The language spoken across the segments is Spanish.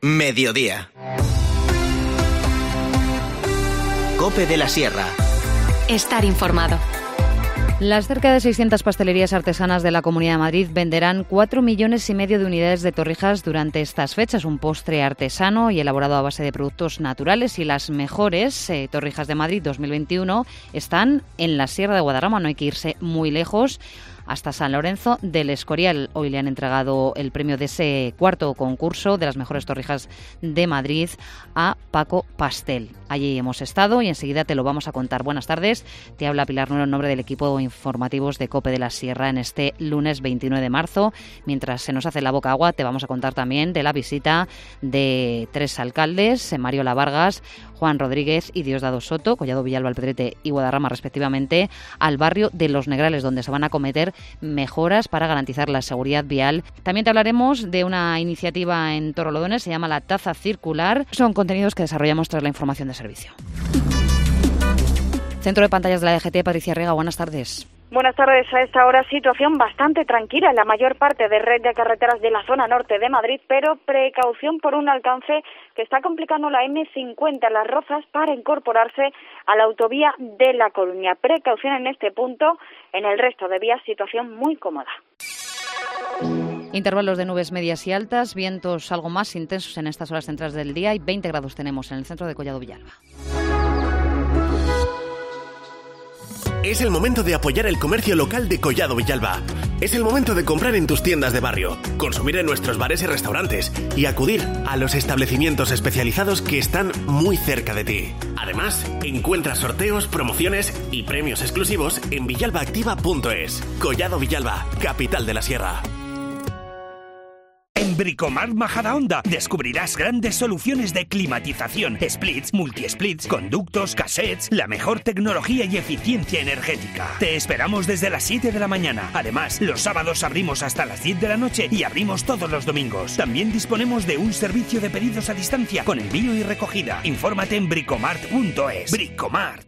Mediodía. COPE de la Sierra. Estar informado. Las cerca de 600 pastelerías artesanas de la Comunidad de Madrid venderán 4,5 millones de unidades de torrijas durante estas fechas. Un postre artesano y elaborado a base de productos naturales, y las mejores torrijas de Madrid 2021 están en la Sierra de Guadarrama. No hay que irse muy lejos, hasta San Lorenzo del Escorial. Hoy le han entregado el premio de ese cuarto concurso de las mejores torrijas de Madrid a Paco Pastel. Allí hemos estado y enseguida te lo vamos a contar. Buenas tardes, te habla Pilar Nuero en nombre del equipo de informativos de COPE de la Sierra en este lunes 29 de marzo. Mientras se nos hace la boca agua, te vamos a contar también de la visita de 3 alcaldes, Mariola Vargas, Juan Rodríguez y Diosdado Soto, Collado Villalba, Alpedrete y Guadarrama respectivamente, al barrio de Los Negrales, donde se van a acometer mejoras para garantizar la seguridad vial. También te hablaremos de una iniciativa en Torrelodones, se llama la Taza Circular. Son contenidos que desarrollamos tras la información de servicio. Centro de pantallas de la DGT, Patricia Riega, buenas tardes. Buenas tardes. A esta hora situación bastante tranquila en la mayor parte de red de carreteras de la zona norte de Madrid, pero precaución por un alcance que está complicando la M50 Las Rozas para incorporarse a la autovía de La Coruña. Precaución en este punto, en el resto de vías situación muy cómoda. Intervalos de nubes medias y altas, vientos algo más intensos en estas horas centrales del día y 20 grados tenemos en el centro de Collado Villalba. Es el momento de apoyar el comercio local de Collado Villalba. Es el momento de comprar en tus tiendas de barrio, consumir en nuestros bares y restaurantes y acudir a los establecimientos especializados que están muy cerca de ti. Además, encuentra sorteos, promociones y premios exclusivos en villalbaactiva.es. Collado Villalba, capital de la Sierra. En Bricomart Majadahonda descubrirás grandes soluciones de climatización, splits, multi-splits, conductos, cassettes, la mejor tecnología y eficiencia energética. Te esperamos desde las 7 de la mañana. Además, los sábados abrimos hasta las 10 de la noche y abrimos todos los domingos. También disponemos de un servicio de pedidos a distancia con envío y recogida. Infórmate en bricomart.es. Bricomart.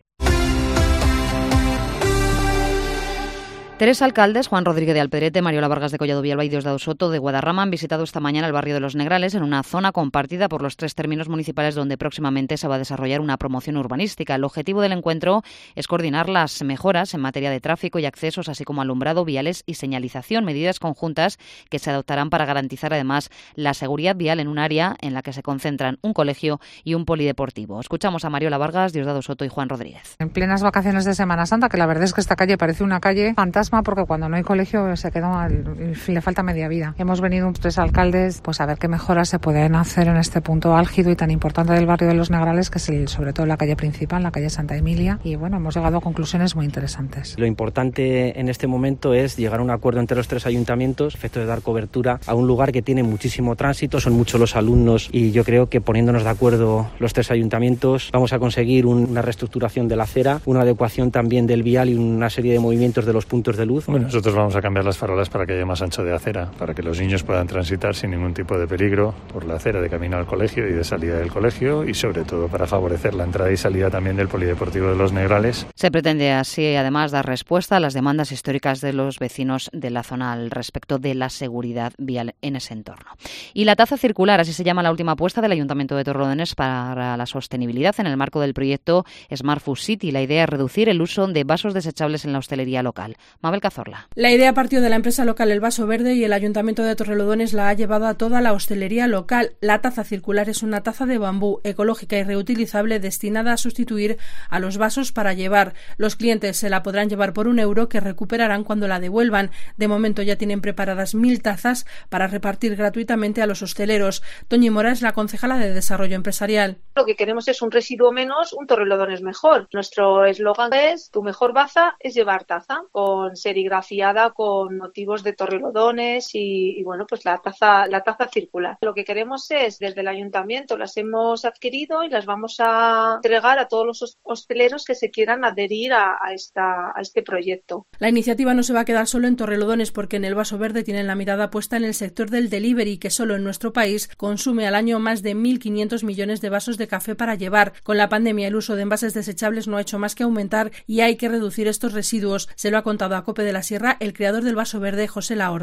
3 alcaldes, Juan Rodríguez de Alpedrete, Mariola Vargas de Collado Villalba y Diosdado Soto de Guadarrama, han visitado esta mañana el barrio de Los Negrales, en una zona compartida por los 3 términos municipales donde próximamente se va a desarrollar una promoción urbanística. El objetivo del encuentro es coordinar las mejoras en materia de tráfico y accesos, así como alumbrado, viales y señalización, medidas conjuntas que se adoptarán para garantizar además la seguridad vial en un área en la que se concentran un colegio y un polideportivo. Escuchamos a Mariola Vargas, Diosdado Soto y Juan Rodríguez. En plenas vacaciones de Semana Santa, que la verdad es que esta calle parece una calle fantasma, porque cuando no hay colegio se queda, le falta media vida. Hemos venido 3 alcaldes pues a ver qué mejoras se pueden hacer en este punto álgido y tan importante del barrio de Los Negrales, que es sobre todo la calle principal, la calle Santa Emilia, y bueno, hemos llegado a conclusiones muy interesantes. Lo importante en este momento es llegar a un acuerdo entre los 3 ayuntamientos, a efecto de dar cobertura a un lugar que tiene muchísimo tránsito, son muchos los alumnos, y yo creo que poniéndonos de acuerdo los 3 ayuntamientos vamos a conseguir una reestructuración de la acera, una adecuación también del vial y una serie de movimientos de los puntos de luz. Bueno, nosotros vamos a cambiar las farolas para que haya más ancho de acera, para que los niños puedan transitar sin ningún tipo de peligro por la acera de camino al colegio y de salida del colegio, y sobre todo para favorecer la entrada y salida también del polideportivo de Los Negrales. Se pretende así además dar respuesta a las demandas históricas de los vecinos de la zona al respecto de la seguridad vial en ese entorno. Y la taza circular, así se llama la última apuesta del Ayuntamiento de Torrelodones para la sostenibilidad en el marco del proyecto Smart Food City. La idea es reducir el uso de vasos desechables en la hostelería local. Mabel Cazorla. La idea partió de la empresa local El Vaso Verde y el Ayuntamiento de Torrelodones la ha llevado a toda la hostelería local. La taza circular es una taza de bambú ecológica y reutilizable destinada a sustituir a los vasos para llevar. Los clientes se la podrán llevar por €1 que recuperarán cuando la devuelvan. De momento ya tienen preparadas 1.000 tazas para repartir gratuitamente a los hosteleros. Toñi Mora es la concejala de Desarrollo Empresarial. Lo que queremos es un residuo menos, un Torrelodones mejor. Nuestro eslogan es: tu mejor baza es llevar taza, con serigrafiada con motivos de Torrelodones y bueno, pues la taza circular. Lo que queremos es, desde el ayuntamiento las hemos adquirido y las vamos a entregar a todos los hosteleros que se quieran adherir a este proyecto. La iniciativa no se va a quedar solo en Torrelodones, porque en El Vaso Verde tienen la mirada puesta en el sector del delivery, que solo en nuestro país consume al año más de 1.500 millones de vasos de café para llevar. Con la pandemia el uso de envases desechables no ha hecho más que aumentar y hay que reducir estos residuos. Se lo ha contado a COPE de la Sierra el creador del Vaso Verde, José Laorden.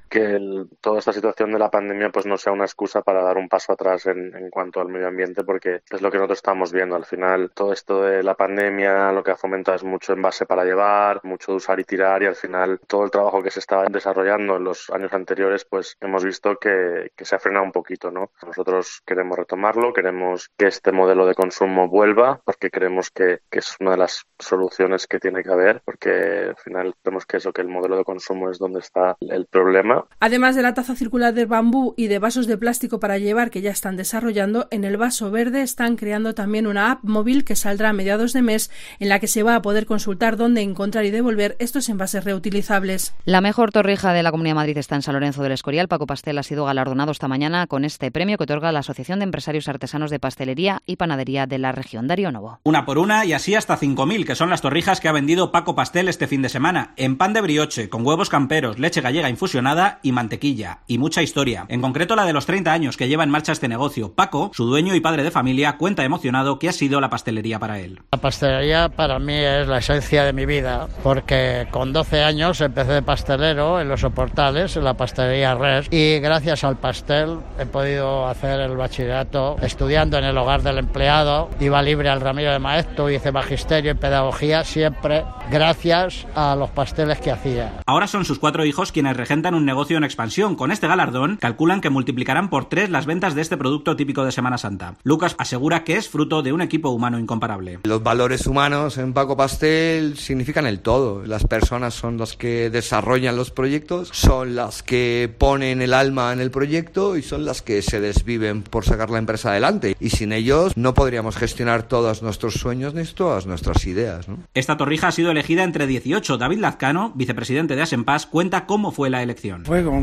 toda esta situación de la pandemia pues no sea una excusa para dar un paso atrás en cuanto al medio ambiente, porque es lo que nosotros estamos viendo. Al final, todo esto de la pandemia lo que ha fomentado es mucho envase para llevar, mucho de usar y tirar, y al final todo el trabajo que se estaba desarrollando en los años anteriores, pues hemos visto que se ha frenado un poquito, ¿no? Nosotros queremos retomarlo, queremos que este modelo de consumo vuelva, porque creemos que es una de las soluciones que tiene que haber, porque al final creemos que el modelo de consumo es donde está el problema. Además de la taza circular de bambú y de vasos de plástico para llevar que ya están desarrollando, en el vaso verde están creando también una app móvil que saldrá a mediados de mes, en la que se va a poder consultar dónde encontrar y devolver estos envases reutilizables. La mejor torrija de la Comunidad de Madrid está en San Lorenzo del Escorial. Paco Pastel ha sido galardonado esta mañana con este premio que otorga la Asociación de Empresarios Artesanos de Pastelería y Panadería de la región. Darío Novo. Una por una y así hasta 5.000, que son las torrijas que ha vendido Paco Pastel este fin de semana, en pan de brioche, con huevos camperos, leche gallega infusionada y mantequilla, y mucha historia. En concreto la de los 30 años que lleva en marcha este negocio. Paco, su dueño y padre de familia, cuenta emocionado que ha sido la pastelería para él. La pastelería para mí es la esencia de mi vida, porque con 12 años empecé de pastelero en Los Soportales, en la pastelería Res, y gracias al pastel he podido hacer el bachillerato estudiando en el hogar del empleado. Iba libre al Ramiro de Maeztu, hice magisterio y pedagogía, siempre gracias a los pasteles que hacía. Ahora son sus 4 hijos quienes regentan un negocio en expansión. Con este galardón calculan que multiplicarán por 3 las ventas de este producto típico de Semana Santa. Lucas asegura que es fruto de un equipo humano incomparable. Los valores humanos en Paco Pastel significan el todo. Las personas son las que desarrollan los proyectos, son las que ponen el alma en el proyecto y son las que se desviven por sacar la empresa adelante. Y sin ellos no podríamos gestionar todos nuestros sueños ni todas nuestras ideas, ¿no? Esta torrija ha sido elegida entre 18. David Lazcano, vicepresidente de Asenpas, cuenta cómo fue la elección. Fue con un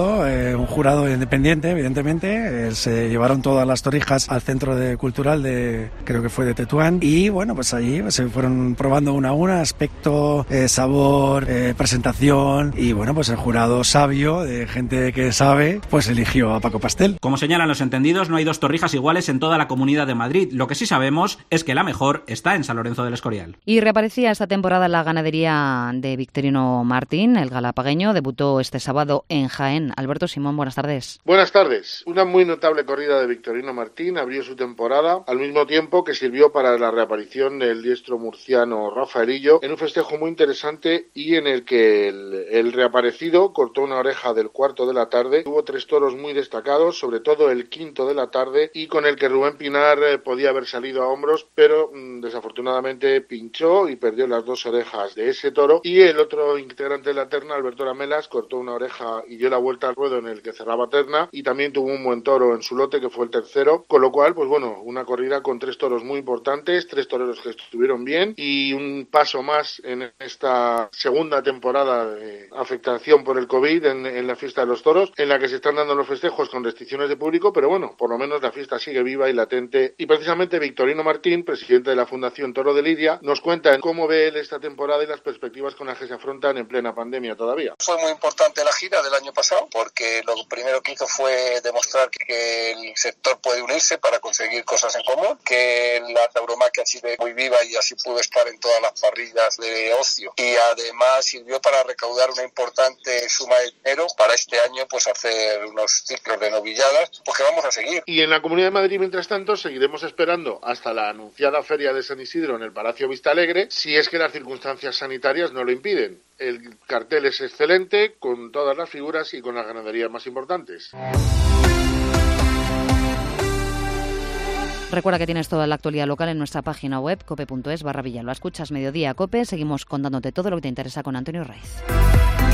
jurado independiente, evidentemente. Se llevaron todas las torrijas al centro cultural creo que fue de Tetuán, y bueno, pues allí se fueron probando una a una, aspecto, sabor, presentación, y bueno, pues el jurado sabio, de gente que sabe, pues eligió a Paco Pastel. Como señalan los entendidos, no hay 2 torrijas iguales en toda la Comunidad de Madrid. Lo que sí sabemos es que la mejor está en San Lorenzo del Escorial. Y reaparecía esta temporada la ganadería de Victorino Martín. El galapagueño debutó este sábado en Jaén. Alberto Simón, buenas tardes. Buenas tardes. Una muy notable corrida de Victorino Martín abrió su temporada, al mismo tiempo que sirvió para la reaparición del diestro murciano Rafaelillo en un festejo muy interesante y en el que el reaparecido cortó una oreja del cuarto de la tarde. Hubo 3 toros muy destacados, sobre todo el quinto de la tarde, y con el que Rubén Pinar podía haber salido a hombros, pero desafortunadamente pinchó y perdió las 2 orejas de ese toro, y el otro integrante de la terna, Alberto Lamelas, cortó una oreja y dio la vuelta al ruedo en el que cerraba terna, y también tuvo un buen toro en su lote, que fue el tercero, con lo cual, pues bueno, una corrida con 3 toros muy importantes, 3 toreros que estuvieron bien, y un paso más en esta segunda temporada de afectación por el COVID en la fiesta de los toros, en la que se están dando los festejos con restricciones de público, pero bueno, por lo menos la fiesta sigue viva y latente. Y precisamente Victorino Martín, presidente de la Fundación Toro de Lidia, nos cuenta cómo ve él esta temporada y las perspectivas con las que se afrontan en plena pandemia todavía. Fue muy importante la gira del año pasado, porque lo primero que hizo fue demostrar que el sector puede unirse para conseguir cosas en común, que la tauromaquia sigue muy viva y así pudo estar en todas las parrillas de ocio, y además sirvió para recaudar una importante suma de dinero para este año, pues hacer unos ciclos de novilladas, pues que vamos a seguir. Y en la Comunidad de Madrid, mientras tanto, seguiremos esperando hasta la anunciada Feria de San Isidro en el Palacio Vistalegre, si es que las circunstancias sanitarias no lo impiden. El cartel es excelente, con todas las figuras y con las ganaderías más importantes. Recuerda que tienes toda la actualidad local en nuestra página web cope.es/Villalba. Escuchas Mediodía Cope, seguimos contándote todo lo que te interesa con Antonio Raiz.